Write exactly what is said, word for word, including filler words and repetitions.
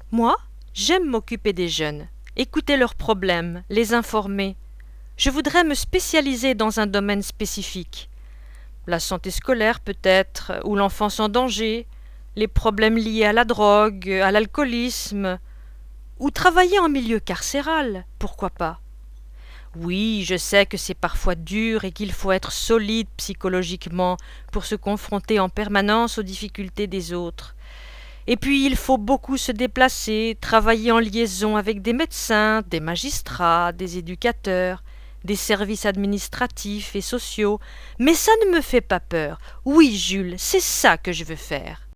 Moi, j'aime m'occuper des jeunes, écouter leurs problèmes, les informer. Je voudrais me spécialiser dans un domaine spécifique. La santé scolaire peut-être, ou l'enfance en danger, les problèmes liés à la drogue, à l'alcoolisme, ou travailler en milieu carcéral, pourquoi pas. Oui, je sais que c'est parfois dur et qu'il faut être solide psychologiquement pour se confronter en permanence aux difficultés des autres. Et puis il faut beaucoup se déplacer, travailler en liaison avec des médecins, des magistrats, des éducateurs, des services administratifs et sociaux. Mais ça ne me fait pas peur. Oui, Jules, c'est ça que je veux faire.